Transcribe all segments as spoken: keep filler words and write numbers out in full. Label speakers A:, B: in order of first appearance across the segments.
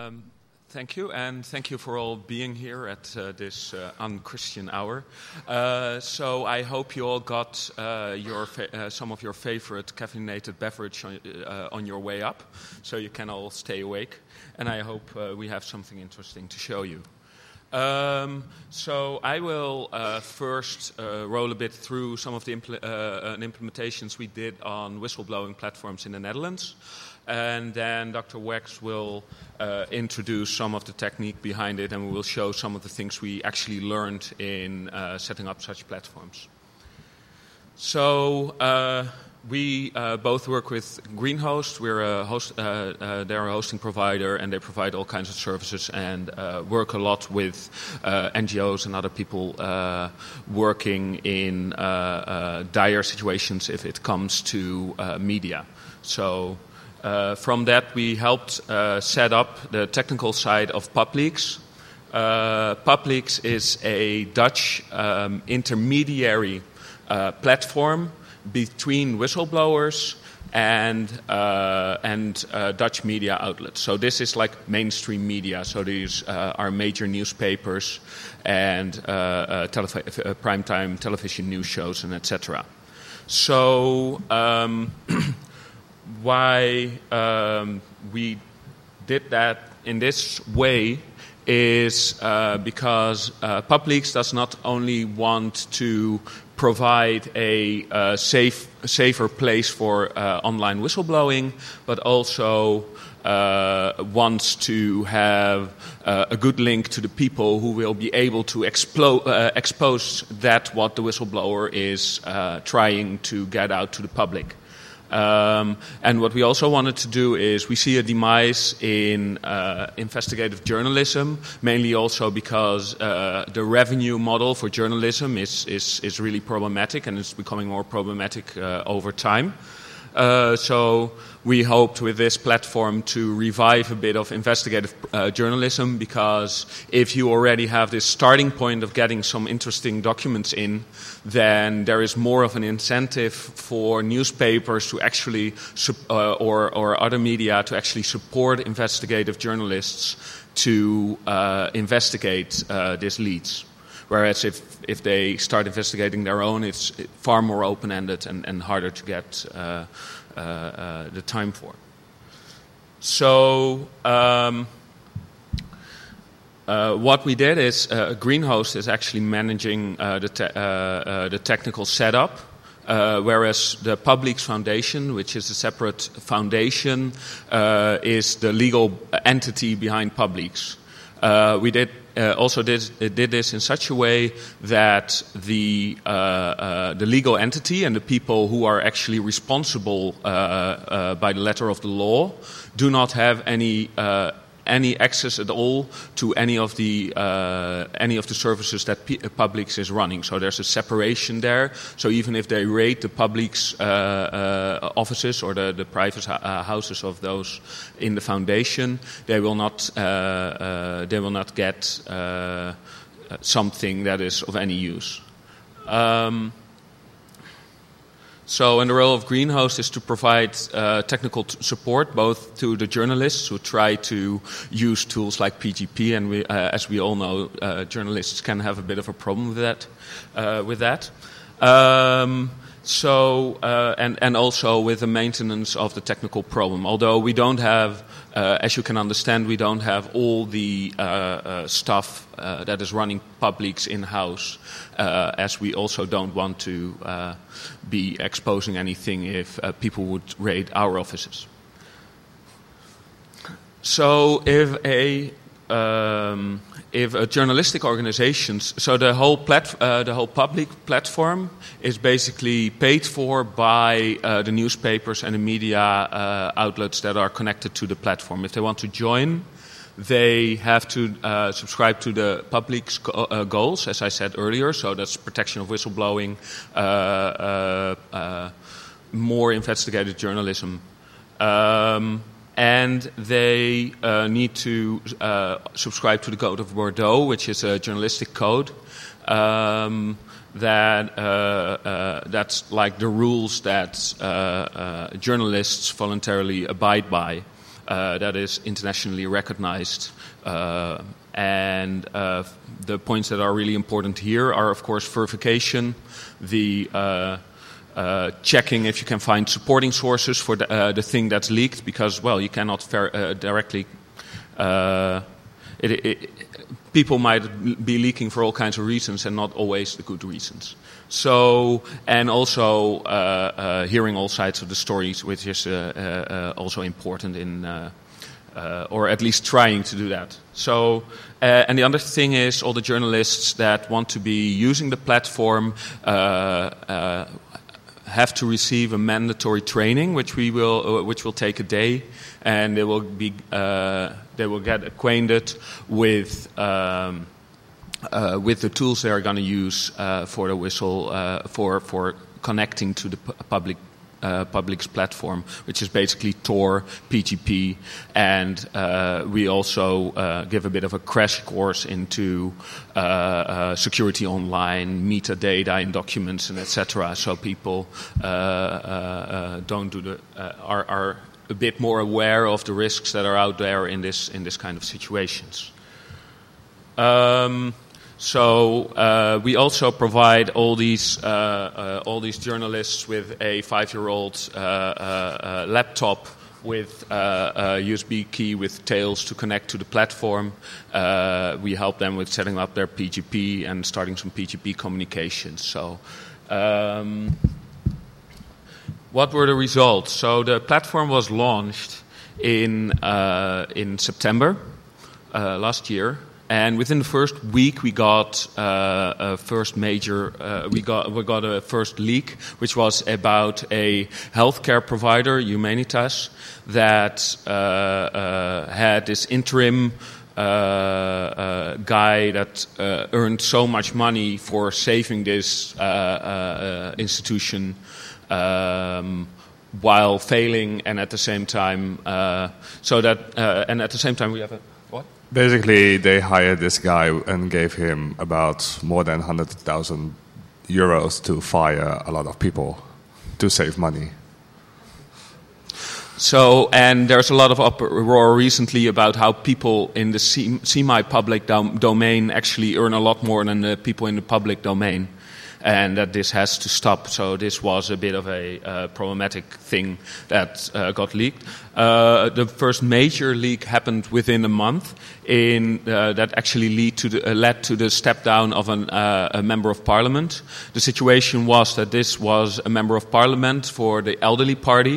A: Um, thank you, and thank you for all being here at uh, this uh, unchristian hour. Uh, so I hope you all got uh, your fa- uh, some of your favorite caffeinated beverage on, uh, on your way up, so you can all stay awake. And I hope uh, we have something interesting to show you. Um, so I will uh, first uh, roll a bit through some of the impl- uh, implementations we did on whistleblowing platforms in the Netherlands. And then Doctor Wex will uh, introduce some of the technique behind it, and we will show some of the things we actually learned in uh, setting up such platforms. So uh, we uh, both work with Greenhost. We're a host, uh, uh, they're a hosting provider, and they provide all kinds of services and uh, work a lot with uh, N G Os and other people uh, working in uh, uh, dire situations if it comes to uh, media. So Uh, from that, we helped uh, set up the technical side of PubLeaks. Uh, PubLeaks is a Dutch um, intermediary uh, platform between whistleblowers and uh, and uh, Dutch media outlets. So this is like mainstream media. So these uh, are major newspapers and uh, uh, telefi- uh, primetime television news shows and et cetera. So Um, Why um, we did that in this way is uh, because uh, PubLeaks does not only want to provide a uh, safe, safer place for uh, online whistleblowing, but also uh, wants to have uh, a good link to the people who will be able to explo- uh, expose that what the whistleblower is uh, trying to get out to the public. Um, and what we also wanted to do is we see a demise in uh, investigative journalism, mainly also because uh, the revenue model for journalism is, is, is really problematic, and it's becoming more problematic uh, over time. Uh, so we hoped with this platform to revive a bit of investigative uh, journalism, because if you already have this starting point of getting some interesting documents in, then there is more of an incentive for newspapers to actually, uh, or, or other media to actually support investigative journalists to uh, investigate uh, these leads. Whereas if, if they start investigating their own, it's far more open-ended and, and harder to get uh, uh, uh, the time for. So um, uh, what we did is uh, Greenhost is actually managing uh, the, te- uh, uh, the technical setup, uh, whereas the PubLeaks Foundation, which is a separate foundation, uh, is the legal entity behind PubLeaks. Uh, we did uh, also did, did this in such a way that the uh, uh, the legal entity and the people who are actually responsible uh, uh, by the letter of the law do not have any uh, any access at all to any of the uh, any of the services that P- PubLeaks is running. So there's a separation there. So even if they raid the PubLeaks uh, uh, offices or the, the private uh, houses of those in the foundation, they will not uh, uh, they will not get uh, something that is of any use. Um, So, and the role of Greenhost is to provide uh, technical t- support both to the journalists who try to use tools like P G P, and we, uh, as we all know, uh, journalists can have a bit of a problem with that. Uh, with that, um, so uh, and and also with the maintenance of the technical problem. Although we don't have, uh, as you can understand, we don't have all the uh, uh, stuff uh, that is running PubLeaks in-house, uh, as we also don't want to uh, be exposing anything if uh, people would raid our offices. So if a um, if a journalistic organization, so the whole plat, uh, the whole public platform is basically paid for by uh, the newspapers and the media uh, outlets that are connected to the platform. If they want to join, they have to uh, subscribe to the PubLeaks go- uh, goals, as I said earlier. So that's protection of whistleblowing, uh, uh, uh, more investigative journalism. Um, and they uh, need to uh, subscribe to the Code of Bordeaux, which is a journalistic code um, that uh, uh, that's like the rules that uh, uh, journalists voluntarily abide by. uh, that is internationally recognized. Uh, and uh, the points that are really important here are, of course, verification, the uh, uh, checking if you can find supporting sources for the, uh, the thing that's leaked, because, well, you cannot ver- uh, directly... Uh, it, it, people might be leaking for all kinds of reasons and not always the good reasons. So, and also uh, uh, hearing all sides of the stories, which is uh, uh, also important in, uh, uh, or at least trying to do that. So, uh, and the other thing is all the journalists that want to be using the platform uh, uh, have to receive a mandatory training, which we will, uh, which will take a day, and they will be, uh, they will get acquainted with. Um, Uh, with the tools they are going to use uh, for the whistle uh, for for connecting to the pu- public uh, public's platform, which is basically Tor, P G P, and uh, we also uh, give a bit of a crash course into uh, uh, security online, metadata in documents, and et cetera. So people uh, uh, uh, don't do the uh, are are a bit more aware of the risks that are out there in this in this kind of situations. Um, So uh, we also provide all these uh, uh, all these journalists with a five-year-old uh, uh, uh, laptop with uh, a U S B key with tails to connect to the platform. Uh, we help them with setting up their P G P and starting some P G P communications. So, um, what were the results? So the platform was launched in uh, in September uh, last year. And within the first week, we got uh, a first major, uh, we got we got a first leak, which was about a healthcare provider, Humanitas, that uh, uh, had this interim uh, uh, guy that uh, earned so much money for saving this uh, uh, institution um, while failing, and at the same time, uh, so that, uh, and at the same time, we have a.
B: Basically, they hired this guy and gave him about more than one hundred thousand euros to fire a lot of people to save money.
A: So, and there's a lot of uproar recently about how people in the semi-public dom- domain actually earn a lot more than the people in the public domain, and that this has to stop. So this was a bit of a uh, problematic thing that uh, got leaked. Uh, the first major leak happened within a month, in uh, that actually lead to the, uh, led to the step down of an, uh, a member of parliament. The situation was that this was a member of parliament for the elderly party,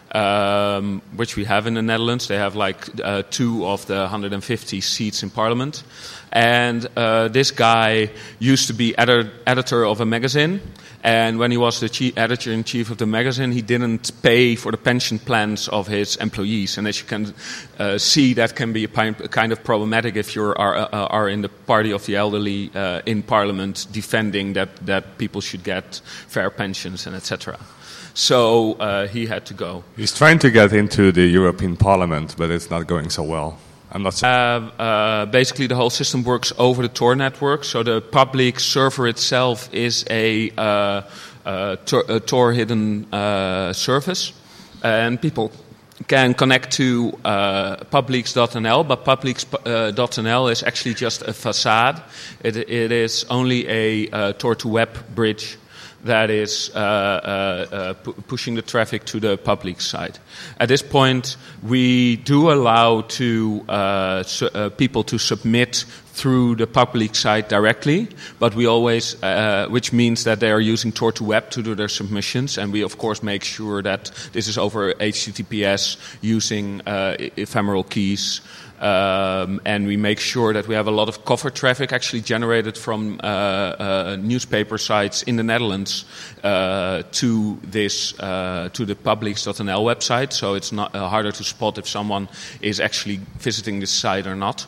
A: um, which we have in the Netherlands. They have like uh, two of the one hundred fifty seats in parliament. And uh, this guy used to be editor, editor of a magazine. And when he was the chief, editor-in-chief of the magazine, he didn't pay for the pension plans of his employees. And as you can uh, see, that can be a kind of problematic if you are, uh, are in the party of the elderly uh, in parliament defending that, that people should get fair pensions and et cetera. So uh, he had to go.
B: He's trying to get into the European Parliament, but it's not going so well. I'm not so
A: uh, uh, basically, the whole system works over the Tor network. So the public server itself is a, uh, uh, Tor, a Tor hidden uh, service, and people can connect to uh, publics dot n l, but publics dot n l is actually just a facade. It, it is only a uh, Tor to web bridge that is uh, uh, uh, pu- pushing the traffic to the public side. At this point, we do allow to uh, su- uh, people to submit through the public site directly, but we always, uh, which means that they are using Tor to web to do their submissions, and we of course make sure that this is over H T T P S using uh, ephemeral keys. Um, and we make sure that we have a lot of cover traffic actually generated from uh, uh, newspaper sites in the Netherlands uh, to this uh, to the publics dot n l website, so it's not uh, harder to spot if someone is actually visiting this site or not.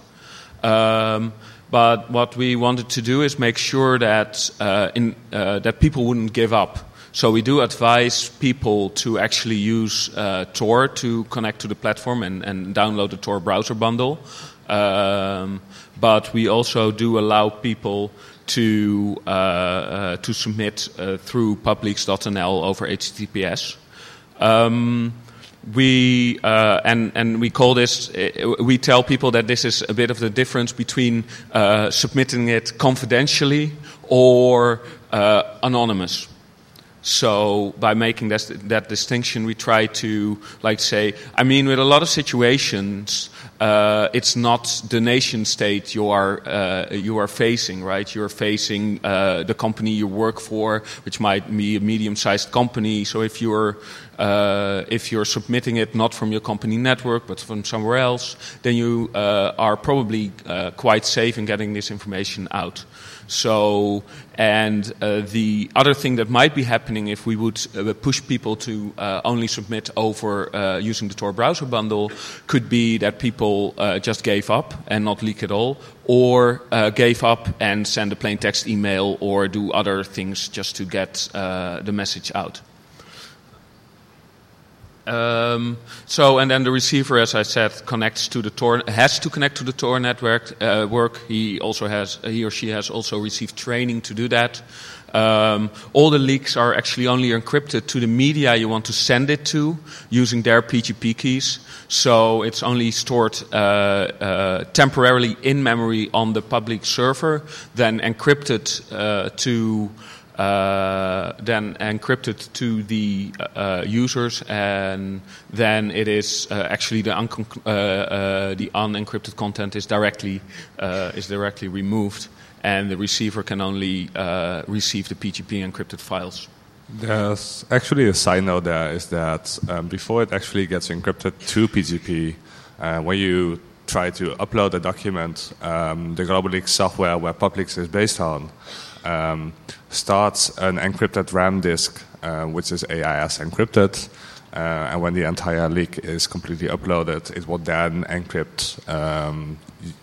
A: Um, but what we wanted to do is make sure that uh, in, uh, that people wouldn't give up. So we do advise people to actually use uh, Tor to connect to the platform and, and download the Tor browser bundle. Um, but we also do allow people to uh, uh, to submit uh, through publics dot n l over H T T P S. Um, we uh, and and we call this. Uh, we tell people that this is a bit of the difference between uh, submitting it confidentially or uh, anonymous. So by making that, that distinction, we try to, like, say, I mean, with a lot of situations, uh, it's not the nation state you are uh, you are facing, right? You're facing uh, the company you work for, which might be a medium-sized company. So if you're uh, if you're submitting it not from your company network but from somewhere else, then you uh, are probably uh, quite safe in getting this information out. So, and uh, the other thing that might be happening if we would uh, push people to uh, only submit over uh, using the Tor browser bundle could be that people uh, just gave up and not leak at all, or uh, gave up and send a plain text email or do other things just to get uh, the message out. Um, so, and then the receiver, as I said, connects to the Tor, has to connect to the Tor network. Uh, work. He also has, he or she has also received training to do that. Um, all the leaks are actually only encrypted to the media you want to send it to using their P G P keys. So it's only stored uh, uh, temporarily in memory on the public server, then encrypted uh, to. Uh, then encrypted to the uh, users, and then it is uh, actually the, un- uh, uh, the unencrypted content is directly uh, is directly removed, and the receiver can only uh, receive the P G P encrypted files.
B: There's actually a side note there is that um, before it actually gets encrypted to P G P, uh, when you try to upload a document, um, the GlobalLeaks software where Publix is based on. Um, starts an encrypted RAM disk, uh, which is A I S encrypted, uh, and when the entire leak is completely uploaded, it will then encrypt um,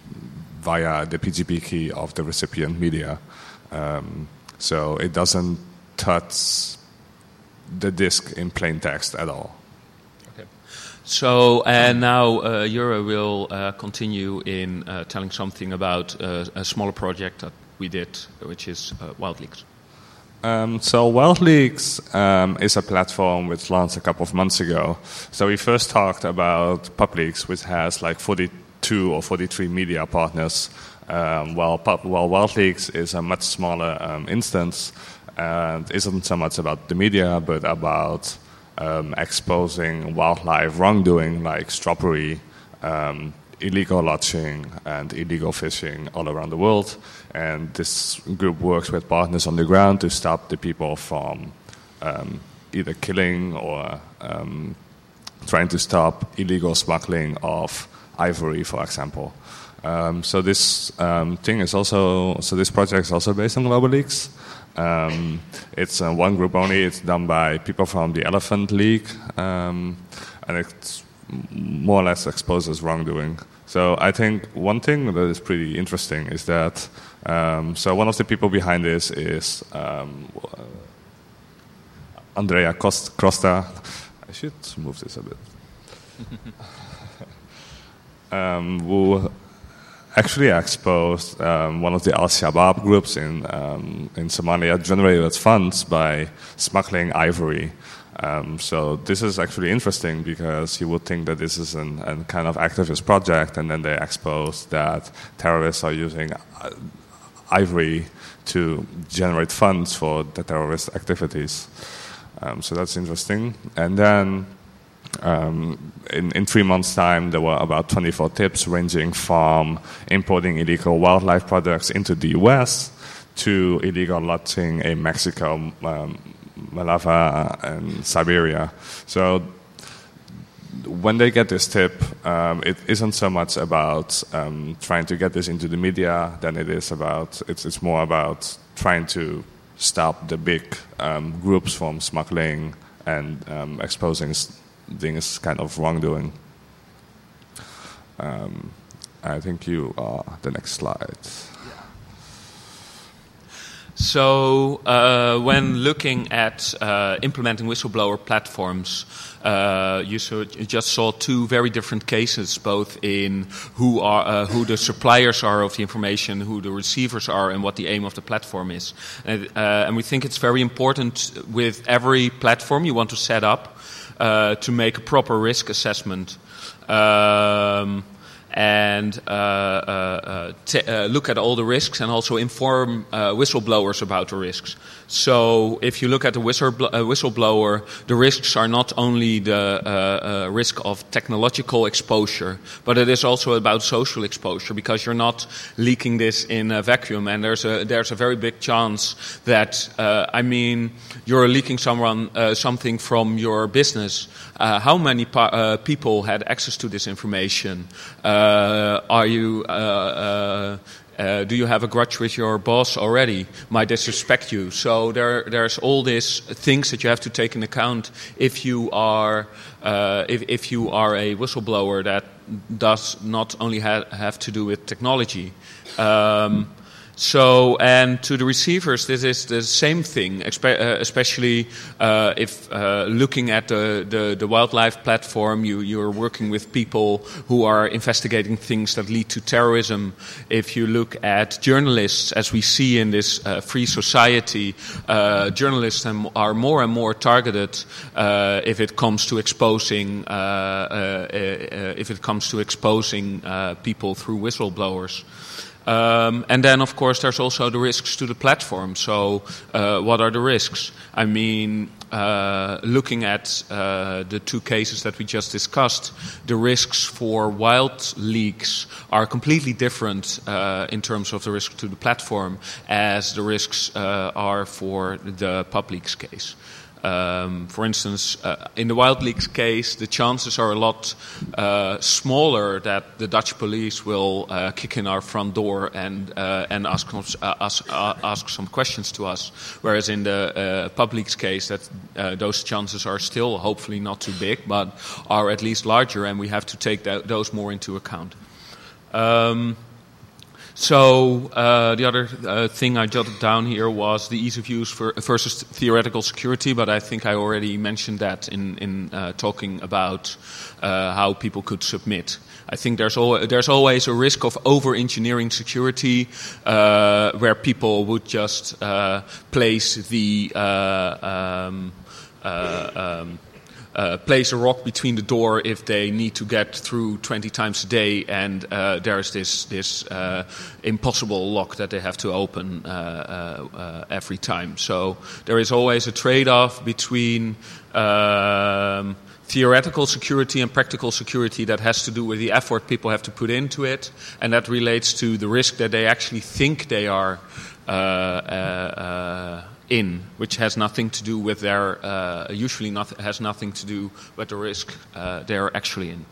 B: via the P G P key of the recipient media. Um, so it doesn't touch the disk in plain text at all.
A: Okay. So, and now uh, Jure will uh, continue in uh, telling something about uh, a smaller project that we did, which is uh, WildLeaks.
B: Um, so WildLeaks um, is a platform which launched a couple of months ago. So we first talked about Publix, which has like forty-two or forty-three media partners, um, while, while WildLeaks is a much smaller um, instance and isn't so much about the media, but about um, exposing wildlife wrongdoing like strawberry, um, illegal lodging and illegal fishing all around the world. And this group works with partners on the ground to stop the people from um, either killing or um, trying to stop illegal smuggling of ivory, for example. Um, so this um, thing is also, so this project is also based on GlobalLeaks. Um, it's uh, one group only. It's done by people from the Elephant League, um, and it's more or less exposes wrongdoing. So I think one thing that is pretty interesting is that um, so one of the people behind this is um, uh, Andrea Cost- Crosta. I should move this a bit. um, who actually exposed um, one of the Al-Shabaab groups in um, in Somalia generated funds by smuggling ivory. Um, so this is actually interesting because you would think that this is an, a kind of activist project, and then they expose that terrorists are using uh, ivory to generate funds for the terrorist activities. Um, so that's interesting. And then um, in, in three months' time, there were about twenty-four tips ranging from importing illegal wildlife products into the U S to illegal lodging in Mexico, um, Malava and Siberia. So when they get this tip, um, it isn't so much about um, trying to get this into the media than it is about, it's, it's more about trying to stop the big um, groups from smuggling and um, exposing things kind of wrongdoing. Um, I think you are the next slide.
A: So uh, when looking at uh, implementing whistleblower platforms, uh, you, saw, you just saw two very different cases, both in who are uh, who the suppliers are of the information, who the receivers are, and what the aim of the platform is. And, uh, and we think it's very important with every platform you want to set up uh, to make a proper risk assessment. Um, and uh, uh, uh, t- uh, look at all the risks and also inform uh, whistleblowers about the risks. So if you look at the whistle- uh, whistleblower, the risks are not only the uh, uh, risk of technological exposure, but it is also about social exposure, because you're not leaking this in a vacuum, and there's a there's a very big chance that uh, I mean you're leaking someone uh, something from your business. Uh, how many pa- uh, people had access to this information? Uh, are you? Uh, uh, Uh, do you have a grudge with your boss already? Might they suspect you? So there, there's all these things that you have to take into account if you are, uh, if, if you are a whistleblower that does not only ha- have to do with technology. Um, So, and to the receivers, this is the same thing, especially uh, if uh, looking at the, the, the wildlife platform, you, you're working with people who are investigating things that lead to terrorism. If you look at journalists, as we see in this uh, free society, uh, journalists are more and more targeted uh, if it comes to exposing, uh, uh, uh, if it comes to exposing uh, people through whistleblowers. Um, and then, of course, there's also the risks to the platform. So, uh, what are the risks? I mean, uh, looking at uh, the two cases that we just discussed, the risks for wild leaks are completely different uh, in terms of the risk to the platform as the risks uh, are for the PubLeaks case. Um, for instance, uh, in the WildLeaks case, the chances are a lot uh, smaller that the Dutch police will uh, kick in our front door and uh, and ask uh, ask, uh, ask some questions to us. Whereas in the uh, PubLeaks case, that uh, those chances are still hopefully not too big, but are at least larger, and we have to take that, those more into account. Um, So uh, the other uh, thing I jotted down here was the ease of use for, versus theoretical security, but I think I already mentioned that in, in uh, talking about uh, how people could submit. I think there's, al- there's always a risk of over-engineering security uh, where people would just uh, place the uh, um, uh, um, Uh, place a rock between the door if they need to get through twenty times a day, and uh, there's this this uh, impossible lock that they have to open uh, uh, uh, every time. So there is always a trade-off between um, theoretical security and practical security that has to do with the effort people have to put into it, and that relates to the risk that they actually think they are uh, uh, uh, in, which has nothing to do with their, uh, usually not, has nothing to do with the risk uh, they're actually in.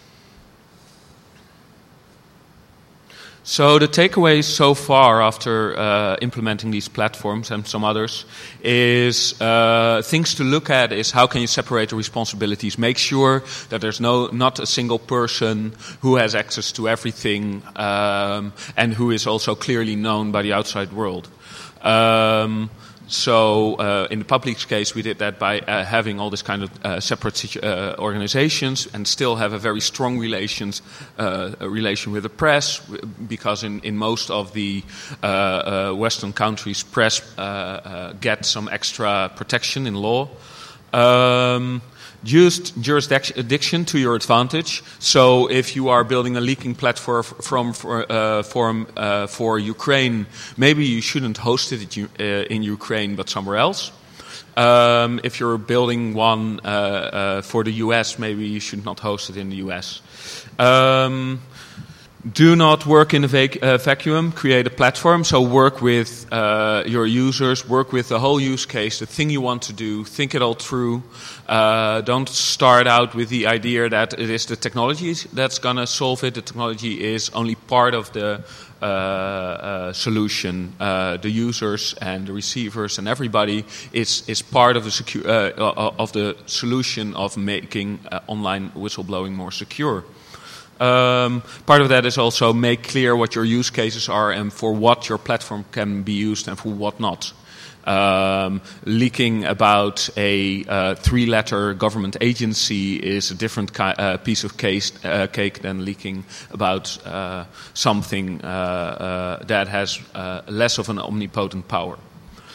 A: So the takeaways so far after uh, implementing these platforms and some others is uh, things to look at is how can you separate the responsibilities. Make sure that there's no not a single person who has access to everything um, and who is also clearly known by the outside world. Um, So uh, in the PubLeaks case, we did that by uh, having all this kind of uh, separate situ- uh, organizations and still have a very strong relations, uh, a relation with the press, because in, in most of the uh, uh, Western countries, press uh, uh, get some extra protection in law. Um, Used jurisdiction to your advantage. So if you are building a leaking platform from for, uh, from, uh, for Ukraine, maybe you shouldn't host it uh, in Ukraine but somewhere else. Um, if you're building one uh, uh, for the U S, maybe you should not host it in the U S. Um, Do not work in a vac- uh, vacuum. Create a platform. So work with uh, your users. Work with the whole use case, the thing you want to do. Think it all through. Uh, don't start out with the idea that it is the technology that's going to solve it. The technology is only part of the uh, uh, solution. Uh, the users and the receivers and everybody is is part of the secu- uh, of the solution of making uh, online whistleblowing more secure. Um, part of that is also make clear what your use cases are and for what your platform can be used and for what not. Um, leaking about a uh, three-letter government agency is a different ki- uh, piece of case, uh, cake than leaking about uh, something uh, uh, that has uh, less of an omnipotent power.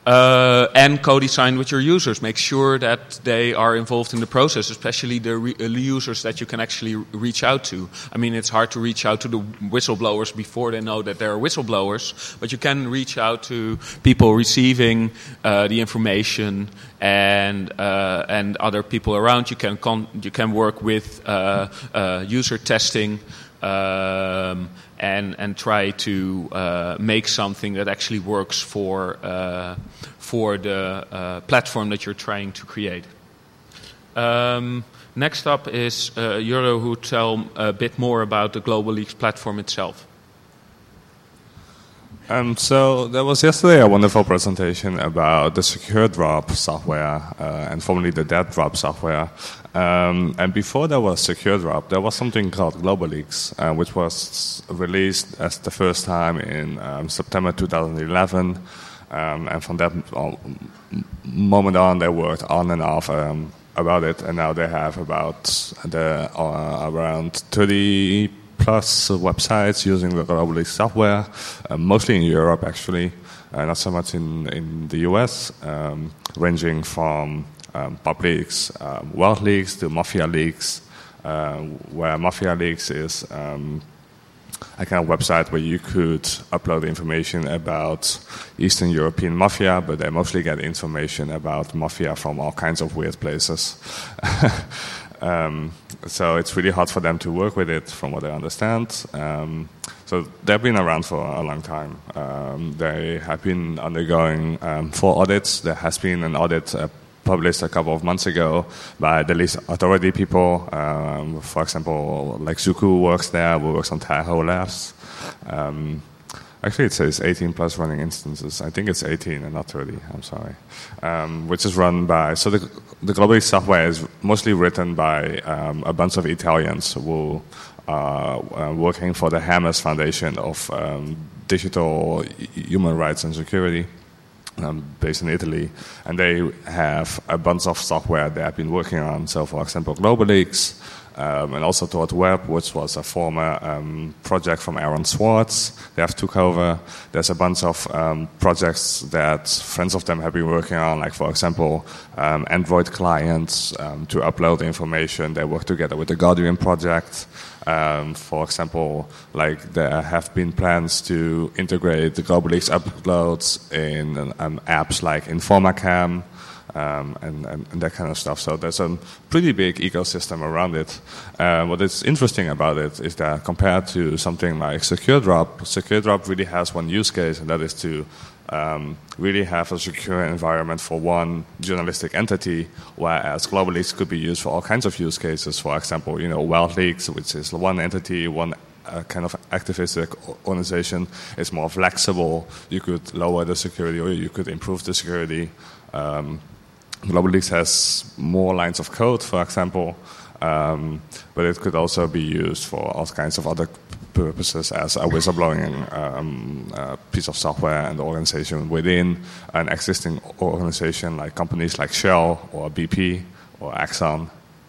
A: Uh, and co-design with your users. Make sure that they are involved in the process, especially the re- uh, users that you can actually reach out to. I mean, it's hard to reach out to the whistleblowers before they know that they're whistleblowers, but you can reach out to people receiving uh, the information and uh, and other people around. You can con- you can work with uh, uh, user testing. Um, and and try to uh, make something that actually works for uh, for the uh, platform that you're trying to create. Um, next up is uh, Jurre, who tell a bit more about the Global Leaks platform itself.
B: Um, so there was yesterday a wonderful presentation about the Secure Drop software uh, and formerly the Dead Drop software. Um, and before there was Secure Drop, there was something called Global Leaks, uh, which was released as the first time in um, September two thousand eleven. Um, and from that moment on, they worked on and off um, about it, and now they have about the uh, around thirty plus websites using the Global Leaks software, uh, mostly in Europe actually, uh, not so much in, in the U S, um, ranging from um, pub leaks, um, world leaks to mafia leaks, uh, where mafia leaks is um, a kind of website where you could upload information about Eastern European mafia, but they mostly get information about mafia from all kinds of weird places. Um, so it's really hard for them to work with it, from what I understand. Um, so they've been around for a long time. Um, they have been undergoing um, four audits. There has been an audit uh, published a couple of months ago by the least authority people. Um, for example, like Zuku works there, who works on Tahoe Labs. Um, Actually, it says eighteen plus running instances. I think it's eighteen and not thirty. I'm sorry. Um, which is run by... So the, the Global Leaks software is mostly written by um, a bunch of Italians who are uh, working for the Hermes Foundation of um, Digital Human Rights and Security, um, based in Italy. And they have a bunch of software they have been working on. So, for example, Global Leaks, Um, and also Toward Web, which was a former um, project from Aaron Swartz. They have took over. There's a bunch of um, projects that friends of them have been working on, like, for example, um, Android clients um, to upload information. They work together with the Guardian project. Um, for example, like there have been plans to integrate the Global Leaks uploads in um, apps like InformaCam. Um, and, and, and that kind of stuff. So there's a pretty big ecosystem around it. Uh, what is interesting about it is that compared to something like Secure Drop, Secure Drop really has one use case, and that is to um, really have a secure environment for one journalistic entity, whereas Global Leaks could be used for all kinds of use cases. For example, you know, World Leaks, which is one entity, one uh, kind of activistic organization, is more flexible. You could lower the security or you could improve the security. Um, Global Leaks has more lines of code, for example, um, but it could also be used for all kinds of other purposes as a whistleblowing um, uh, piece of software and organization within an existing organization, like companies like Shell or B P or Exxon.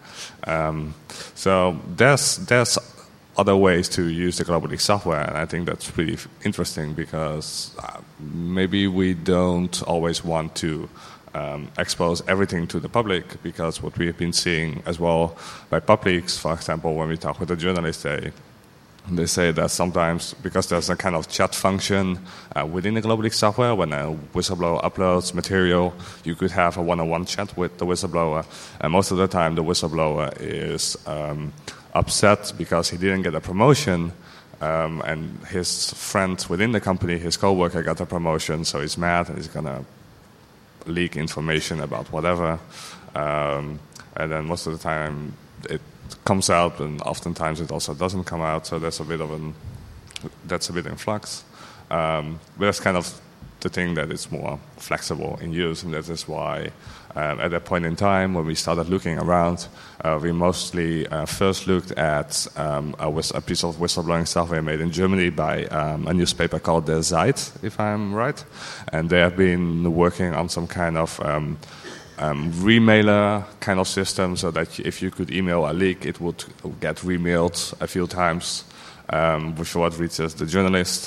B: Um, so there's there's other ways to use the Global Leaks software, and I think that's pretty interesting because uh, maybe we don't always want to Um, expose everything to the public, because what we have been seeing as well by pub leaks, for example, when we talk with the journalists, they, they say that sometimes, because there's a kind of chat function uh, within the Global Leaks software, when a whistleblower uploads material, you could have a one-on-one chat with the whistleblower, and most of the time the whistleblower is um, upset because he didn't get a promotion, um, and his friend within the company, his co-worker, got a promotion, so he's mad and he's going to leak information about whatever, um, and then most of the time it comes out, and oftentimes it also doesn't come out. So there's a bit of an that's a bit in flux. Um, but that's kind of the thing that it's more flexible in use, and that is why um, at that point in time when we started looking around, uh, we mostly uh, first looked at um, a, whist- a piece of whistleblowing software made in Germany by um, a newspaper called Der Zeit, if I'm right, and they have been working on some kind of um, um, remailer kind of system, so that if you could email a leak, it would get remailed a few times um, before it reaches the journalist.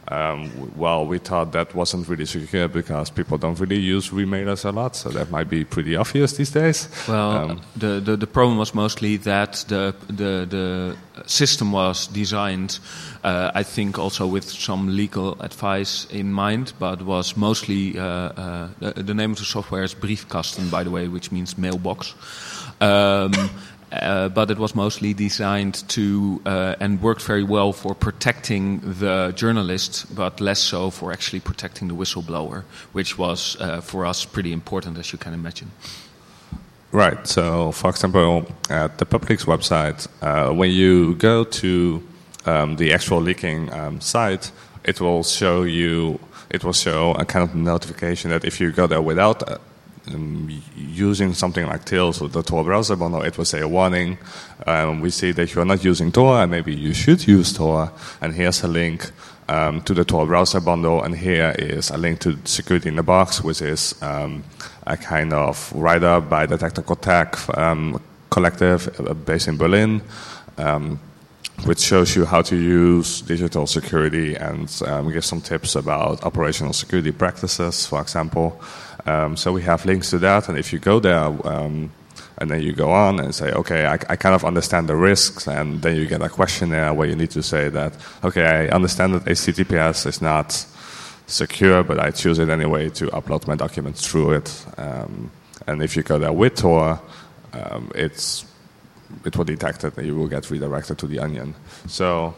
B: Um, well, we thought that wasn't really secure because people don't really use remailers a lot, so that might be pretty obvious these days.
A: Well,
B: um,
A: the, the the problem was mostly that the the the system was designed, uh, I think, also with some legal advice in mind, but was mostly uh, uh, the, the name of the software is Briefkasten, by the way, which means mailbox. Um, Uh, but it was mostly designed to uh, and worked very well for protecting the journalist, but less so for actually protecting the whistleblower, which was uh, for us pretty important, as you can imagine.
B: Right. So, for example, at the Public's website, uh, when you go to um, the actual leaking um, site, it will show you, it will show a kind of notification that if you go there without Uh, Um, using something like Tails or the Tor browser bundle, it will say a warning. Um, we see that you are not using Tor, and maybe you should use Tor. And here's a link um, to the Tor browser bundle, and here is a link to Security in the Box, which is um, a kind of write-up by the Technical Tech um, collective based in Berlin, um, which shows you how to use digital security and um, gives some tips about operational security practices, for example. Um, so we have links to that, and if you go there um, and then you go on and say, okay, I, I kind of understand the risks, and then you get a questionnaire where you need to say that, okay, I understand that H T T P S is not secure, but I choose it anyway to upload my documents through it. Um, and if you go there with Tor, um, it's it will detect it, and you will get redirected to the Onion. So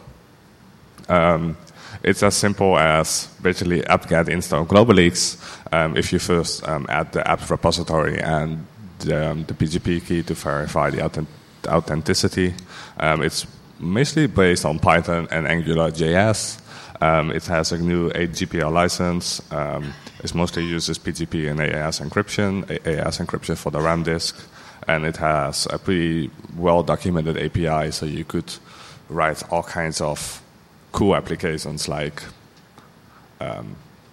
B: um, it's as simple as basically apt-get install GlobalLeaks. Um, if you first um, add the app repository and the, um, the P G P key to verify the authentic authenticity. Um, it's mostly based on Python and Angular J S. Um, it has a new eight G P L license. Um, it mostly uses P G P and A E S encryption, A E S encryption for the RAM disk. And it has a pretty well-documented A P I, so you could write all kinds of cool applications like, um,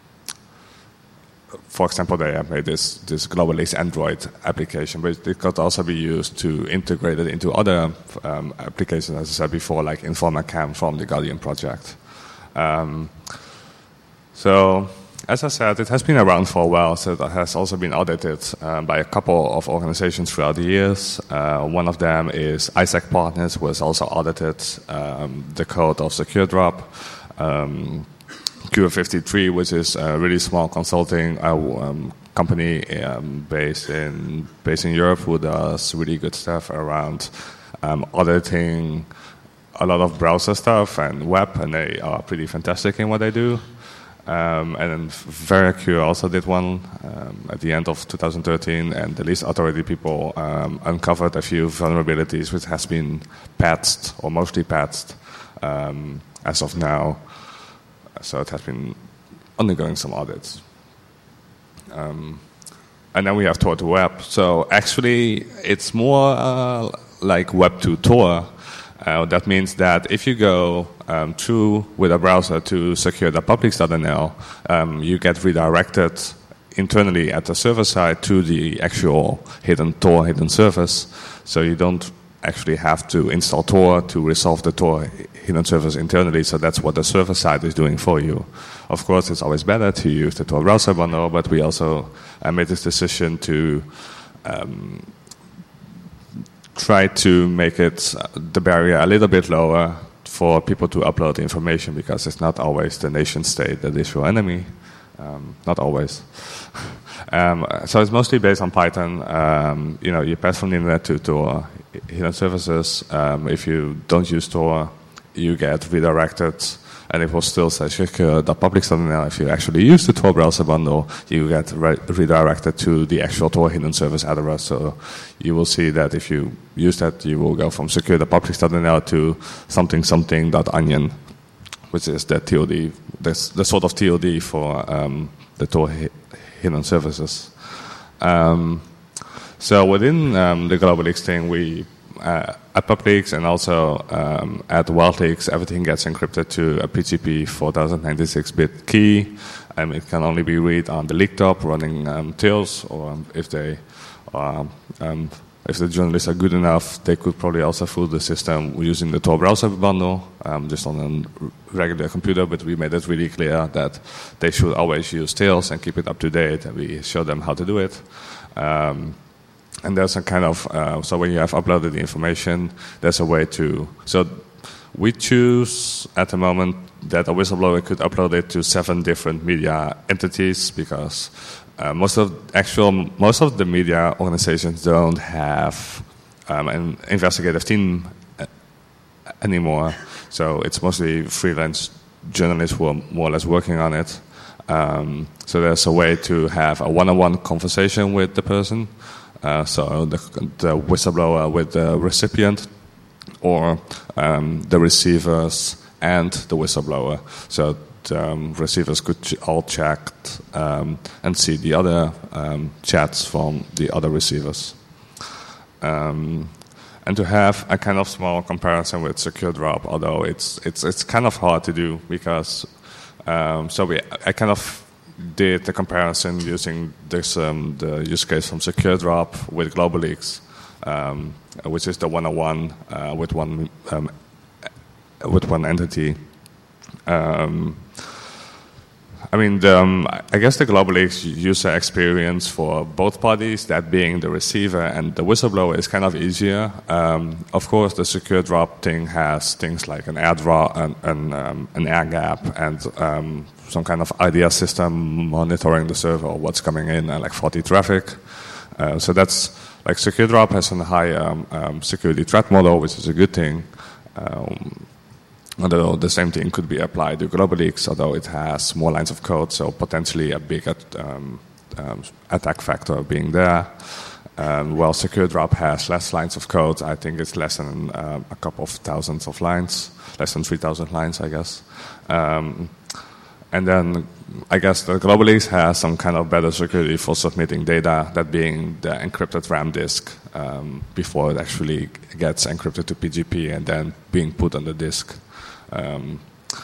B: for example, they have made this, this GlobalLeaks Android application, but it could also be used to integrate it into other um, applications, as I said before, like InformaCam from the Guardian project. Um, so, as I said, it has been around for a while, so it has also been audited um, by a couple of organizations throughout the years. Uh, one of them is Isaac Partners, who has also audited um, the code of SecureDrop. Um, Q fifty-three, which is a really small consulting uh, um, company um, based in based in Europe, who does really good stuff around um, auditing a lot of browser stuff and web, and they are pretty fantastic in what they do. Um, and then Veracure also did one um, at the end of two thousand thirteen, and the least authority people um, uncovered a few vulnerabilities which has been patched, or mostly patched, um, as of now. So it has been undergoing some audits. Um, and then we have Tor to Web. So actually, it's more uh, like Web to Tor. Uh, that means that if you go um, through with a browser to secure the publics dot N L, um, you get redirected internally at the server side to the actual hidden Tor hidden service. So you don't actually have to install Tor to resolve the Tor hidden service internally. So that's what the server side is doing for you. Of course, it's always better to use the Tor browser bundle, but we also uh, made this decision to um, try to make it uh, the barrier a little bit lower for people to upload information, because it's not always the nation state that is your enemy. Um, not always. um, so it's mostly based on Python. Um, you know, you pass from the internet to Tor hidden services. Um, if you don't use Tor, you get redirected, and it will still say secure the publics dot N L. If you actually use the Tor browser bundle, you get re redirected to the actual Tor hidden service address. So you will see that if you use that, you will go from secure the publics dot N L to something something dot onion, which is the T L D, this, the sort of T L D for um, the Tor hi hidden services. Um, so within um, the GlobalLeaks thing, we uh, at PubLeaks and also um, at WildLeaks, everything gets encrypted to a P G P four thousand ninety-six bit key. Um, it can only be read on the leak top running um, Tails, or um, if they are um, if the journalists are good enough, they could probably also fool the system using the Tor browser bundle, um, just on a regular computer, but we made it really clear that they should always use Tails and keep it up to date, and we show them how to do it. Um, and there's a kind of, uh, so when you have uploaded the information, there's a way to, so we choose at the moment that a whistleblower could upload it to seven different media entities, because Uh, most of actual most of the media organizations don't have um, an investigative team anymore, so it's mostly freelance journalists who are more or less working on it. Um, so there's a way to have a one-on-one conversation with the person, uh, so the, the whistleblower with the recipient, or um, the receivers and the whistleblower. So Um, receivers could ch- all check um, and see the other um, chats from the other receivers. Um, and to have a kind of small comparison with SecureDrop, although it's it's it's kind of hard to do, because um, so we I kind of did the comparison using this um, the use case from SecureDrop with GlobalLeaks, um, which is the one-on-one uh, with one um, with one entity. Um, I mean, the, um, I guess the GlobalLeaks user experience for both parties, that being the receiver and the whistleblower, is kind of easier. Um, of course, the SecureDrop thing has things like an air draw, an, an, um, an air gap, and um, some kind of I D S system monitoring the server or what's coming in, and like faulty traffic. Uh, so that's like SecureDrop has a high um, um, security threat model, which is a good thing. Um, Although the same thing could be applied to GlobalLeaks, although it has more lines of code, so potentially a big um, um, attack factor being there. Um, while SecureDrop has less lines of code, I think it's less than um, a couple of thousands of lines, less than three thousand lines, I guess. Um, and then I guess the GlobalLeaks has some kind of better security for submitting data, that being the encrypted RAM disk um, before it actually gets encrypted to P G P and then being put on the disk. Um,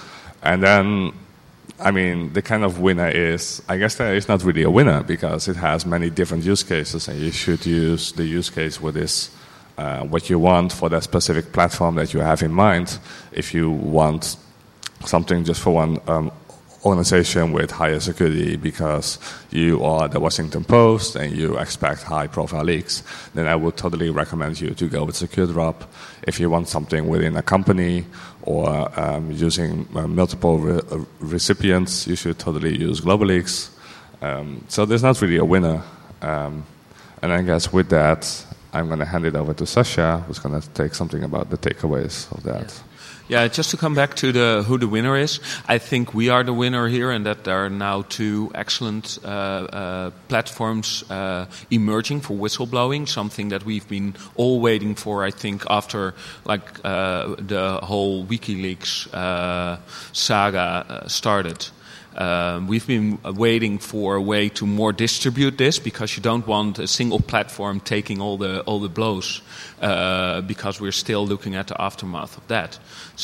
B: and then, I mean, the kind of winner is, I guess there is not really a winner, because it has many different use cases, and you should use the use case with this, uh, what you want for that specific platform that you have in mind. If you want something just for one um, organization with higher security because you are the Washington Post and you expect high-profile leaks, then I would totally recommend you to go with SecureDrop. If you want something within a company or um, using uh, multiple re- uh, recipients, you should totally use GlobalLeaks. Um, so there's not really a winner. Um, and I guess with that, I'm going to hand it over to Sasha, who's going to take something about the takeaways of that.
A: Yeah. Yeah, just to come back to the who the winner is, I think we are the winner here, and that there are now two excellent uh, uh, platforms uh, emerging for whistleblowing, something that we've been all waiting for, I think, after like uh, the whole WikiLeaks uh, saga uh, started. Um, we've been waiting for a way to more distribute this, because you don't want a single platform taking all the all the blows, uh, because we're still looking at the aftermath of that.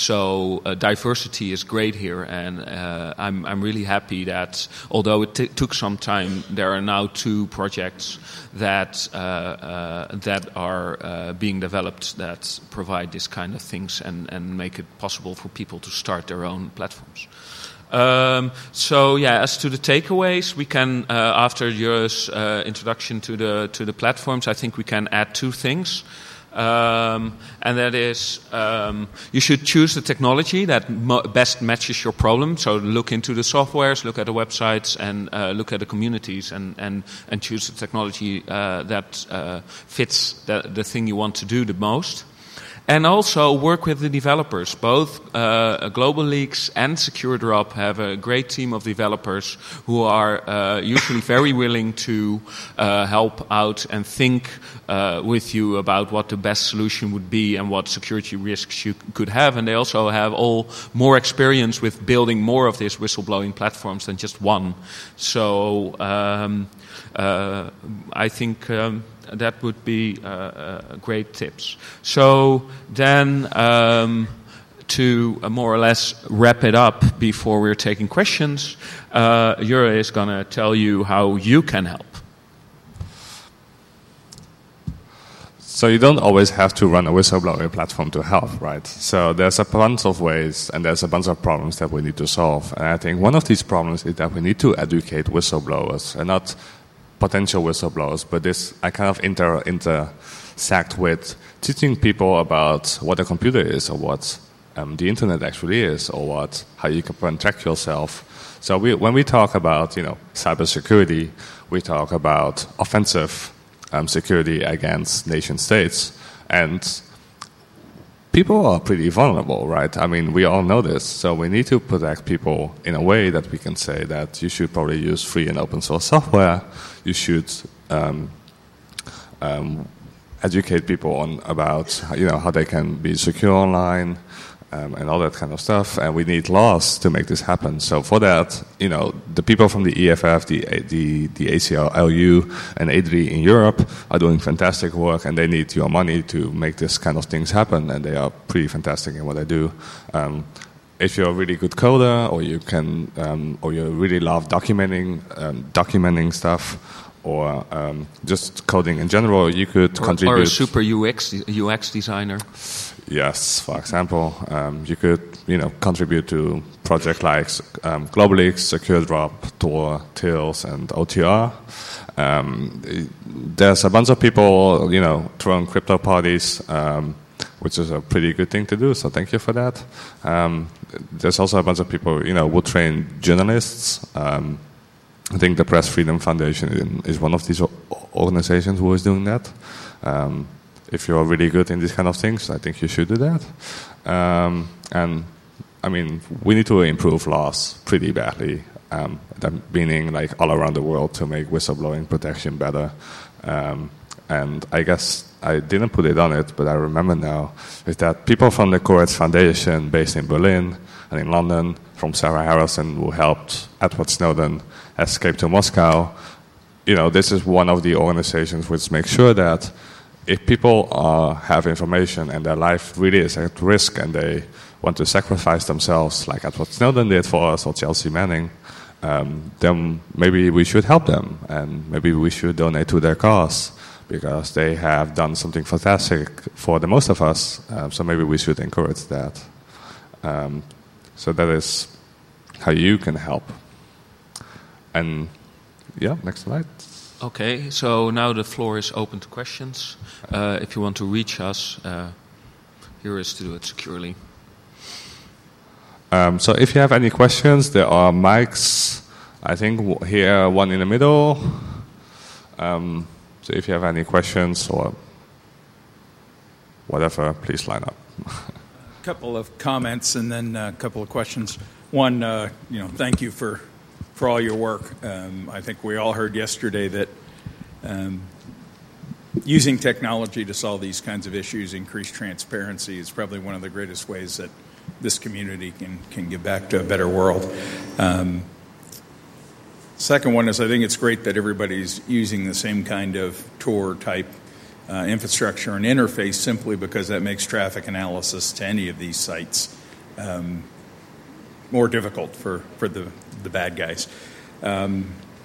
A: So uh, diversity is great here, and uh, I'm I'm really happy that although it t- took some time, there are now two projects that uh, uh, that are uh, being developed that provide this kind of things and, and make it possible for people to start their own platforms. Um, so yeah, as to the takeaways, we can uh, after your uh, introduction to the to the platforms, I think we can add two things, um, and that is um, you should choose the technology that mo- best matches your problem. So look into the softwares, look at the websites, and uh, look at the communities, and and and choose the technology uh, that uh, fits the, the thing you want to do the most. And also work with the developers. Both uh, GlobalLeaks and SecureDrop have a great team of developers who are uh, usually very willing to uh, help out and think uh, with you about what the best solution would be and what security risks you could have. And they also have all more experience with building more of these whistleblowing platforms than just one. So um, uh, I think... Um, that would be uh, uh, great tips. So then, um, to uh, more or less wrap it up before we're taking questions, uh, Jure is going to tell you how you can help.
B: So you don't always have to run a whistleblowing platform to help, right? So there's a bunch of ways and there's a bunch of problems that we need to solve. And I think one of these problems is that we need to educate whistleblowers, and not potential whistleblowers, but this I kind of inter intersect with teaching people about what a computer is, or what um, the internet actually is, or what how you can protect yourself. So we, when we talk about, you know, cybersecurity, we talk about offensive Um, security against nation states, and people are pretty vulnerable, right? I mean, we all know this, so we need to protect people in a way that we can say that you should probably use free and open source software, you should um, um, educate people on about, you know, how they can be secure online, Um, and all that kind of stuff, and we need laws to make this happen. So for that, you know, the people from the E F F, the the, the A C L U, and A D R I in Europe are doing fantastic work, and they need your money to make this kind of things happen, and they are pretty fantastic in what they do. Um, if you're a really good coder, or you can, um, or you really love documenting um, documenting stuff, or um, just coding in general, you could
A: or,
B: contribute.
A: Or a super U X U X designer.
B: Yes, for example, um, you could, you know, contribute to projects like um, GlobalX, SecureDrop, Tor, Tails, and O T R. Um, there's a bunch of people, you know, throwing crypto parties, um, which is a pretty good thing to do. So thank you for that. Um, there's also a bunch of people, you know, who train journalists. Um, I think the Press Freedom Foundation is one of these organizations who is doing that. Um, If you're really good in these kind of things, I think you should do that. Um, and, I mean, we need to improve laws pretty badly, um, that meaning like all around the world, to make whistleblowing protection better. Um, and I guess I didn't put it on it, but I remember now, is that people from the Courage Foundation, based in Berlin and in London, from Sarah Harrison, who helped Edward Snowden escape to Moscow, you know, this is one of the organizations which makes sure that if people uh, have information and their life really is at risk and they want to sacrifice themselves, like that's what Snowden did for us, or Chelsea Manning, um, then maybe we should help them, and maybe we should donate to their cause, because they have done something fantastic for the most of us, uh, so maybe we should encourage that. Um, so that is how you can help. And yeah, next slide.
A: Okay, so now the floor is open to questions. Uh, if you want to reach us, uh, here is to do it securely.
B: Um, so if you have any questions, there are mics, I think here, one in the middle. Um, so if you have any questions or whatever, please line up.
C: A couple of comments and then a couple of questions. One, uh, you know, thank you for for all your work. Um, I think we all heard yesterday that um, using technology to solve these kinds of issues, increase transparency, is probably one of the greatest ways that this community can, can give back to a better world. Um, second one is I think it's great that everybody's using the same kind of Tor type uh, infrastructure and interface, simply because that makes traffic analysis to any of these sites um, more difficult for, for the the bad guys. Um,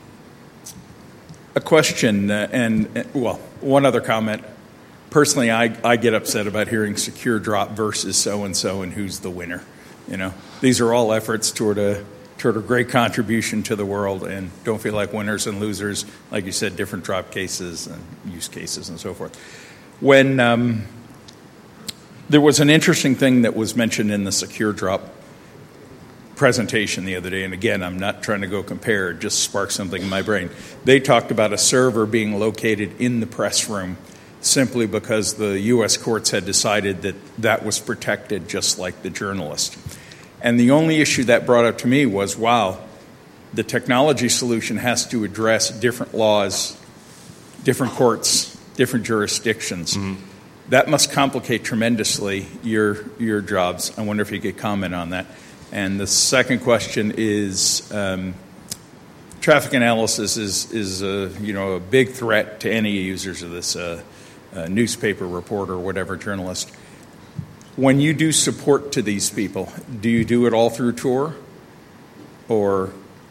C: a question, uh, and, uh, well, one other comment. Personally, I, I get upset about hearing SecureDrop versus so-and-so and who's the winner. You know, these are all efforts toward a, toward a great contribution to the world, and don't feel like winners and losers. Like you said, different drop cases and use cases and so forth. When um, there was an interesting thing that was mentioned in the SecureDrop presentation the other day, and again, I'm not trying to go compare, it just sparked something in my brain. They talked about a server being located in the press room simply because the U S courts had decided that that was protected just like the journalist. And the only issue that brought up to me was, wow, the technology solution has to address different laws, different courts, different jurisdictions. Mm-hmm. That must complicate tremendously your your jobs. I wonder if you could comment on that. And the second question is, um, traffic analysis is, is a, you know, a big threat to any users of this, uh, uh, newspaper reporter, whatever journalist. When you do support to these people, do you do it all through Tor? Or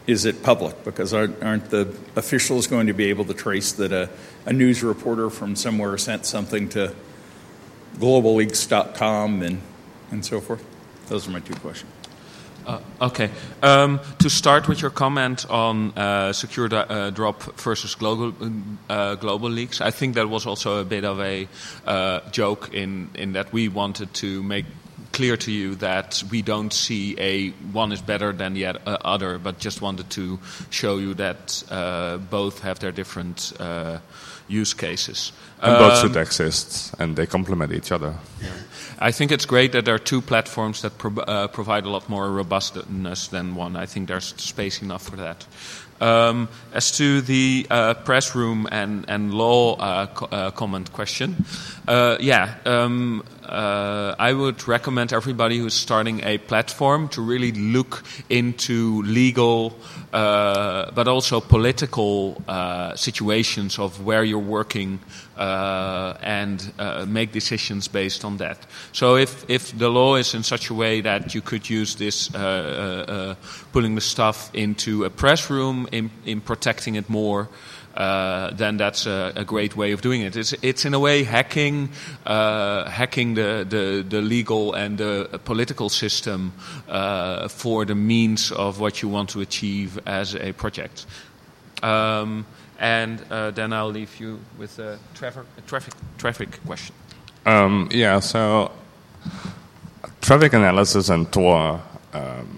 C: is it public? Because aren't, aren't the officials going to be able to trace that a, a news reporter from somewhere sent something to global leaks dot com and, and so forth? Those are my two questions.
A: Uh, okay. Um, to start with your comment on uh, secure di- uh, drop versus global uh, global leaks, I think that was also a bit of a uh, joke in, in that we wanted to make clear to you that we don't see a one is better than the uh, other, but just wanted to show you that uh, both have their different uh, use cases.
B: And both
A: Um,
B: should exist, and they complement each other.
A: Yeah. I think it's great that there are two platforms that pro- uh, provide a lot more robustness than one. I think there's space enough for that. Um, as to the uh, press room and, and law uh, co- uh, comment question, uh, yeah, um, uh, I would recommend everybody who's starting a platform to really look into legal uh, but also political uh, situations of where you're working uh, and uh, make decisions based on that. So if, if the law is in such a way that you could use this uh, uh, uh, pulling the stuff into a press room in, in protecting it more, Uh, then that's a, a great way of doing it. It's, it's in a way hacking, uh, hacking the, the, the legal and the political system uh, for the means of what you want to achieve as a project. Um, and uh, then I'll leave you with a traffic, a traffic, traffic question.
B: Um, yeah, so traffic analysis and Tor. Um,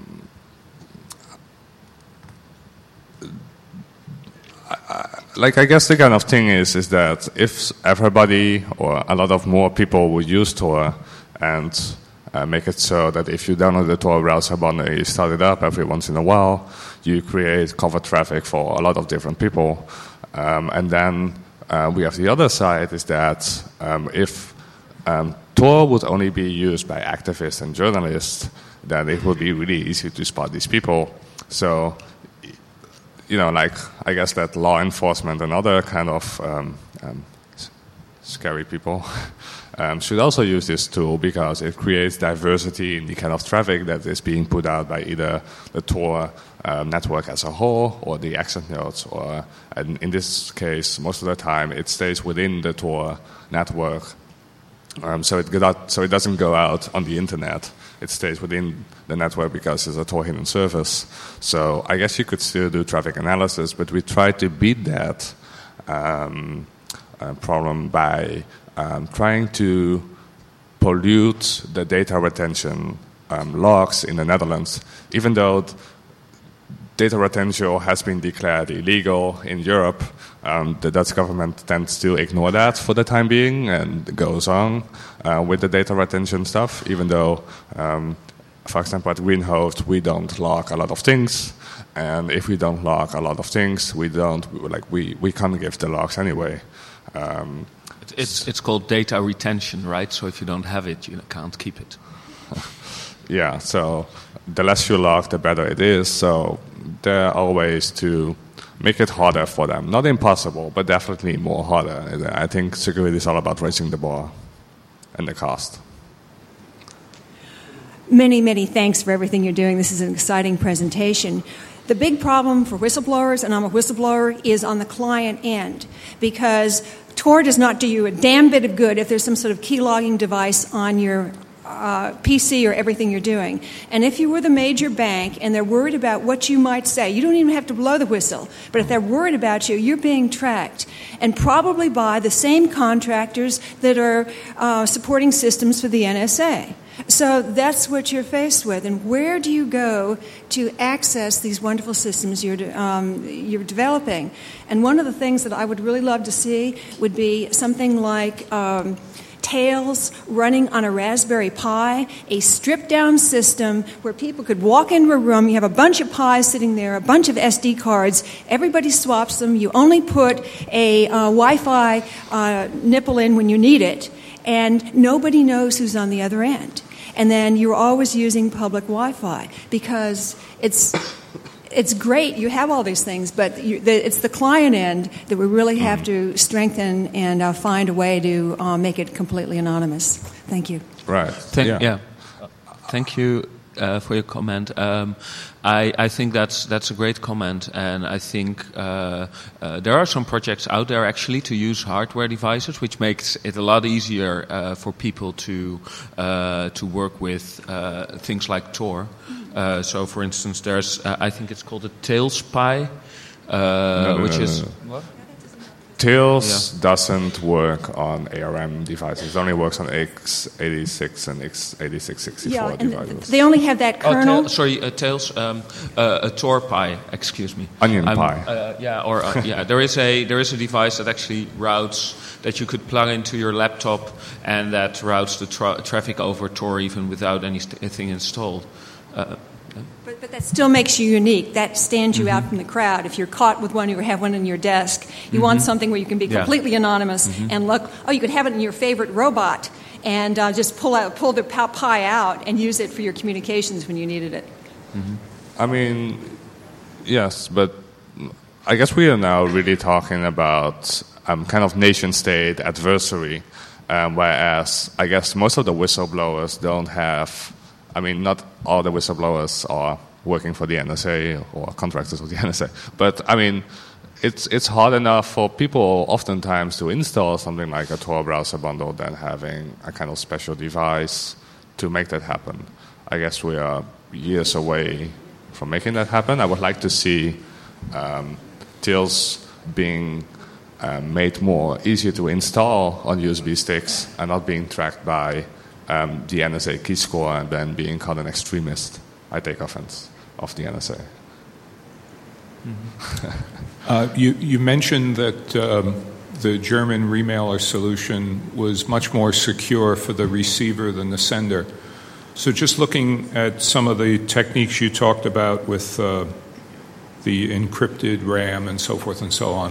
B: Like, I guess the kind of thing is is that if everybody or a lot of more people would use Tor and uh, make it so that if you download the Tor browser bundle, you start it up every once in a while, you create covered traffic for a lot of different people. Um, and then uh, we have the other side is that um, if um, Tor would only be used by activists and journalists, then it would be really easy to spot these people. So, you know, like, I guess that law enforcement and other kind of um, um, scary people um, should also use this tool because it creates diversity in the kind of traffic that is being put out by either the Tor um, network as a whole or the access nodes, or and in this case, most of the time, it stays within the Tor network, um, so it got, so it doesn't go out on the internet. It stays within the network because it's a Tor hidden service. So I guess you could still do traffic analysis, but we try to beat that um, uh, problem by um, trying to pollute the data retention um, logs in the Netherlands, even though data retention has been declared illegal in Europe. Um, the Dutch government tends to ignore that for the time being and goes on uh, with the data retention stuff, even though, um, for example, at Greenhoofd, we don't log a lot of things. And if we don't log a lot of things, we don't, like, we, we can't give the logs anyway. Um,
A: it's, it's called data retention, right? So if you don't have it, you can't keep it.
B: Yeah, so the less you log, the better it is. So there are ways to make it harder for them. Not impossible, but definitely more harder. I think security is all about raising the bar and the cost.
D: Many, many thanks for everything you're doing. This is an exciting presentation. The big problem for whistleblowers, and I'm a whistleblower, is on the client end, because Tor does not do you a damn bit of good if there's some sort of key logging device on your Uh, P C or everything you're doing. And if you were the major bank and they're worried about what you might say, you don't even have to blow the whistle, but if they're worried about you, you're being tracked, and probably by the same contractors that are uh, supporting systems for the N S A. So that's what you're faced with. And where do you go to access these wonderful systems you're, um, you're developing? And one of the things that I would really love to see would be something like Um, Tails running on a Raspberry Pi, a stripped-down system where people could walk into a room, you have a bunch of Pis sitting there, a bunch of S D cards, everybody swaps them, you only put a uh, Wi-Fi uh, nipple in when you need it, and nobody knows who's on the other end. And then you're always using public Wi-Fi because it's... It's great, you have all these things, but you, the, it's the client end that we really have to strengthen and uh, find a way to uh, make it completely anonymous. Thank you.
B: Right.
A: Thank,
B: yeah.
A: yeah. Thank you. uh, for your comment. Um, I, I think that's that's a great comment, and I think uh, uh, there are some projects out there actually to use hardware devices, which makes it a lot easier uh, for people to uh, to work with uh, things like Tor. Uh, so, for instance, there's uh, I think it's called a Tails Pi, uh,
B: no, no,
A: which
B: no,
A: is
B: no.
A: what?
B: Tails
A: Yeah.
B: doesn't work on A R M devices. It only works on x eighty-six and x eighty-six sixty-four
D: Yeah, and
B: devices.
D: they only have that
A: Oh,
D: kernel.
A: tail, sorry, uh, Tails, um, uh, a Tor Pi. Excuse me.
B: Onion
A: Um,
B: Pi.
A: Uh, yeah, or uh, yeah, there is a there is a device that actually routes that you could plug into your laptop, and that routes the tra- traffic over Tor even without anything installed. Uh,
D: But, but that still makes you unique. That stands you mm-hmm. out from the crowd. If you're caught with one, you have one in your desk. You mm-hmm. want something where you can be
A: yeah.
D: completely anonymous
A: mm-hmm.
D: and look. Oh, you could have it in your favorite robot and uh, just pull out, pull the Pi out and use it for your communications when you needed it.
B: Mm-hmm. I mean, yes, but I guess we are now really talking about um, kind of nation-state adversary, um, whereas I guess most of the whistleblowers don't have. I mean, not all the whistleblowers are working for the N S A or contractors with the N S A. But, I mean, it's it's hard enough for people oftentimes to install something like a Tor browser bundle than having a kind of special device to make that happen. I guess we are years away from making that happen. I would like to see um, Tails being uh, made more easier to install on U S B sticks and not being tracked by Um, the N S A key score and then being called an extremist. I take offense of the N S A.
E: Mm-hmm. uh, you, you mentioned that um, the German remailer solution was much more secure for the receiver than the sender. So just looking at some of the techniques you talked about with uh, the encrypted RAM and so forth and so on,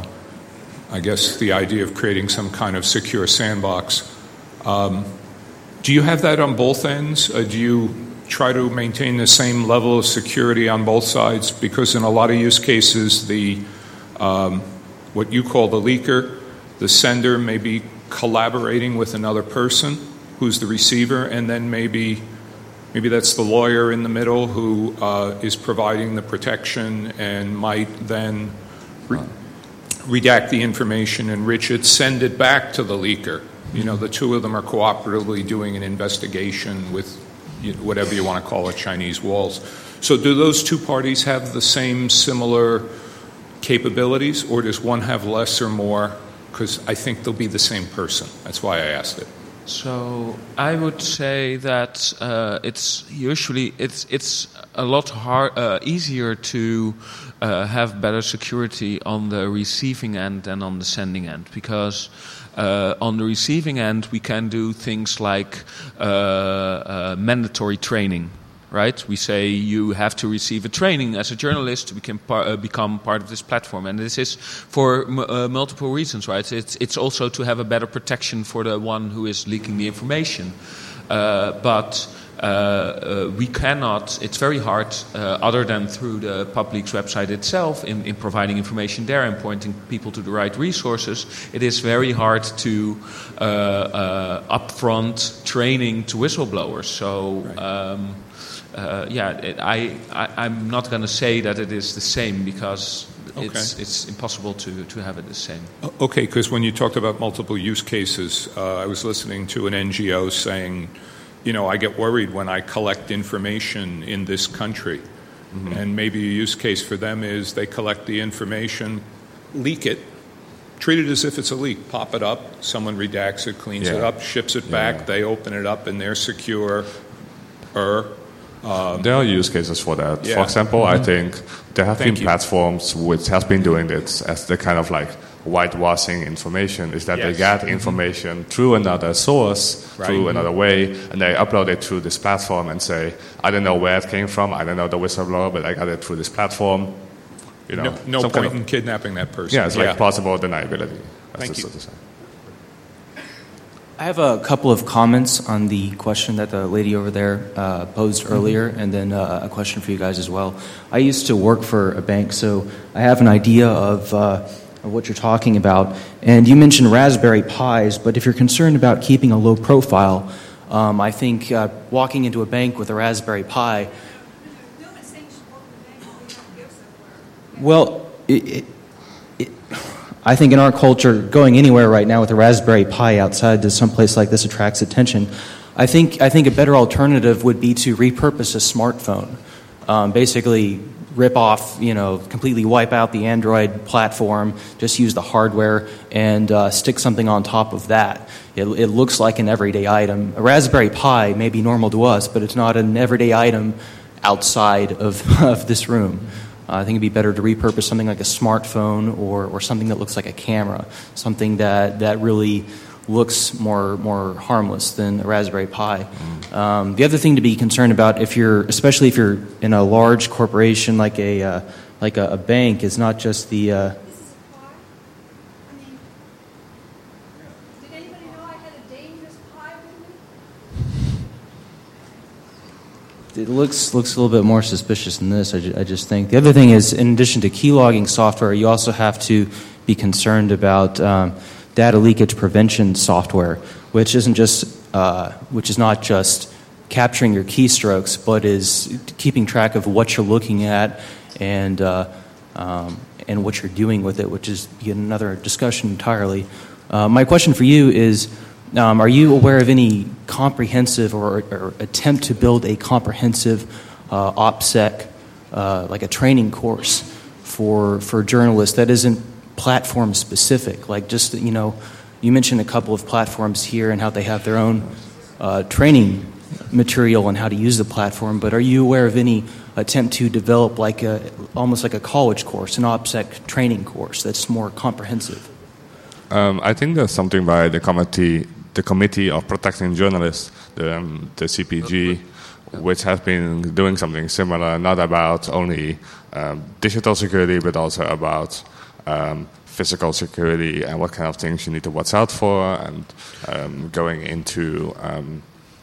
E: I guess the idea of creating some kind of secure sandbox, um, do you have that on both ends? Uh, do you try to maintain the same level of security on both sides? Because in a lot of use cases, the um, what you call the leaker, the sender may be collaborating with another person who's the receiver, and then maybe maybe that's the lawyer in the middle who uh, is providing the protection and might then re- redact the information, enrich it, send it back to the leaker. You know, the two of them are cooperatively doing an investigation with whatever you want to call it, Chinese walls. So do those two parties have the same similar capabilities, or does one have less or more? Because I think they'll be the same person. That's why I asked it.
A: So I would say that uh, it's usually it's it's a lot hard, uh, easier to uh, have better security on the receiving end than on the sending end, because uh, on the receiving end we can do things like uh, uh, mandatory training. Right? We say you have to receive a training as a journalist to become, par- uh, become part of this platform. And this is for m- uh, multiple reasons, right? It's, it's also to have a better protection for the one who is leaking the information. Uh, but uh, uh, we cannot, it's very hard, uh, other than through the Public's website itself, in, in providing information there and pointing people to the right resources, it is very hard to uh, uh, upfront training to whistleblowers. So... Um, Uh, yeah, it, I, I, I'm not going to say that it is the same, because
E: okay.
A: it's it's impossible to, to have it the same.
E: Okay, because when you talked about multiple use cases, uh, I was listening to an N G O saying, you know, I get worried when I collect information in this country. Mm-hmm. And maybe a use case for them is they collect the information, leak it, treat it as if it's a leak, pop it up, someone redacts it, cleans
B: yeah.
E: it up, ships it back,
B: yeah.
E: they open it up, and they're secure. Or
B: Um, there are use cases for that.
E: Yeah.
B: For example, mm-hmm. I think there have
E: Thank
B: been
E: you.
B: platforms which have been doing this as the kind of like whitewashing information, is that
E: yes.
B: they get mm-hmm. information through another source,
E: right.
B: through
E: mm-hmm.
B: another way, and they upload it through this platform and say, I don't know where it came from, I don't know the whistleblower, but I got it through this platform. You know,
E: no no point
B: kind of,
E: in kidnapping that person.
B: Yeah, it's like yeah. plausible deniability. That's
E: Thank you.
B: So to say.
F: I have a couple of comments on the question that the lady over there uh, posed earlier, and then uh, a question for you guys as well. I used to work for a bank, so I have an idea of, uh, of what you're talking about. And you mentioned Raspberry Pis, but if you're concerned about keeping a low profile, Um, I think uh, walking into a bank with a Raspberry Pi. Well, it, it, it, I think in our culture, going anywhere right now with a Raspberry Pi outside to some place like this attracts attention. I think I think a better alternative would be to repurpose a smartphone. Um, basically, rip off, you know, completely wipe out the Android platform, just use the hardware, and uh, stick something on top of that. It, it looks like an everyday item. A Raspberry Pi may be normal to us, but it's not an everyday item outside of, of this room. Uh, I think it'd be better to repurpose something like a smartphone or, or something that looks like a camera, something that, that really looks more more harmless than a Raspberry Pi. Mm. Um, the other thing to be concerned about, if you're, especially if you're in a large corporation like a uh, like a, a bank, is not just the. Uh,
D: This is a pie? I mean, did anybody know I had a dangerous pie with me?
F: It looks looks a little bit more suspicious than this. I, ju- I just think the other thing is, in addition to key logging software, you also have to be concerned about um, data leakage prevention software, which isn't just uh, which is not just capturing your keystrokes, but is keeping track of what you're looking at and uh, um, and what you're doing with it, which is yet another discussion entirely. Uh, my question for you is. Um, are you aware of any comprehensive or, or attempt to build a comprehensive uh, OPSEC, uh, like a training course for for journalists that isn't platform specific? Like just, you know, you mentioned a couple of platforms here and how they have their own uh, training material on how to use the platform, but are you aware of any attempt to develop like a, almost like a college course, an OPSEC training course that's more comprehensive?
B: Um, I think there's something by the committee, the Committee of Protecting Journalists, the, um, the C P G, which has been doing something similar, not about only um, digital security, but also about um, physical security and what kind of things you need to watch out for, and um, going into um,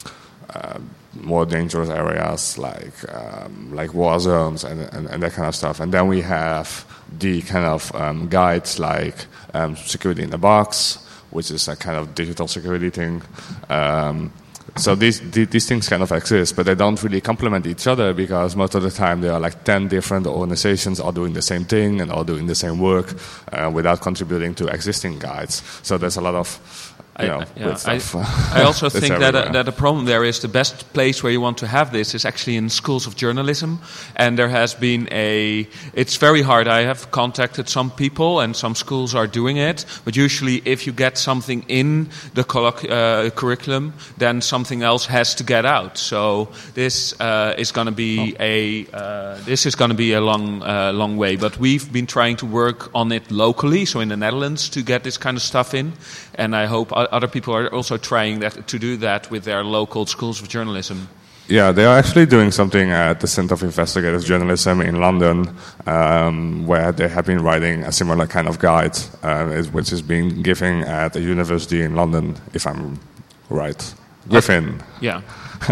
B: uh, more dangerous areas like um, like war zones and, and, and that kind of stuff. And then we have the kind of um, guides like um, Security in the Box, which is a kind of digital security thing. Um, so these these things kind of exist, but they don't really complement each other because most of the time there are like ten different organizations all doing the same thing and all doing the same work uh, without contributing to existing guides. So there's a lot of You know,
A: I, yeah,
B: stuff,
A: I, I also think that
B: everywhere.
A: a, that the problem there is the best place where you want to have this is actually in schools of journalism, and there has been a. It's very hard. I have contacted some people, and some schools are doing it. But usually, if you get something in the colloq- uh, curriculum, then something else has to get out. So this uh, is going to be oh. a. Uh, this is going to be a long, uh, long way. But we've been trying to work on it locally, so in the Netherlands, to get this kind of stuff in, and I hope other people are also trying that to do that with their local schools of journalism.
B: Yeah, they are actually doing something at the Centre of Investigative Journalism in London, um, where they have been writing a similar kind of guide, uh, which is being given at a university in London, if I'm right. Griffin.
A: Okay. Yeah.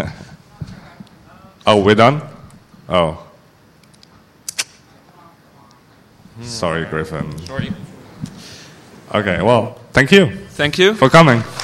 B: Oh, we're done? Oh. Sorry, Griffin.
A: Sorry.
B: Okay, well, thank you.
A: Thank you
B: for coming.